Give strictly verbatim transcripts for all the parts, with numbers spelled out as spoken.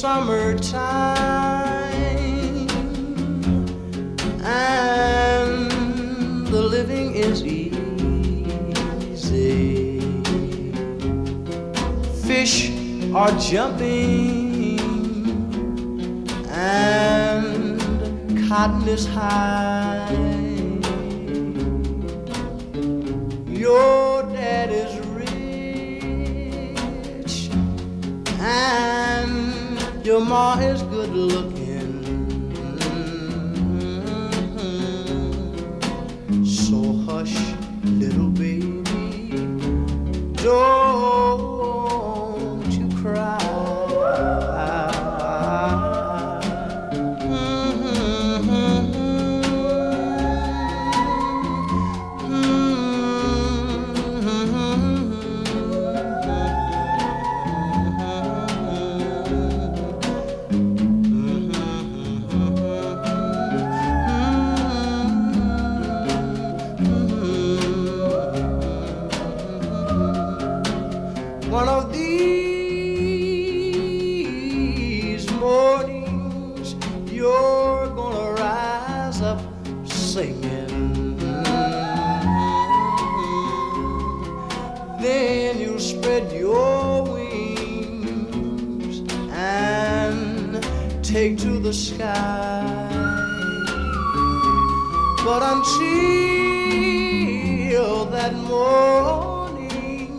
summertime, and the living is easy. Fish are jumping and cotton is high. Your dad is rich and your ma is good looking. So hush, little baby, don't you cry. One of these mornings you're gonna rise up singing. Then you'll spread your wings and take to the sky. But until that morning,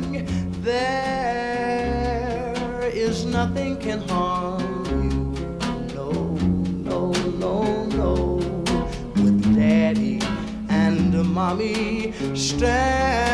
there is nothing can harm you. No, no, no, no. With daddy and mommy stand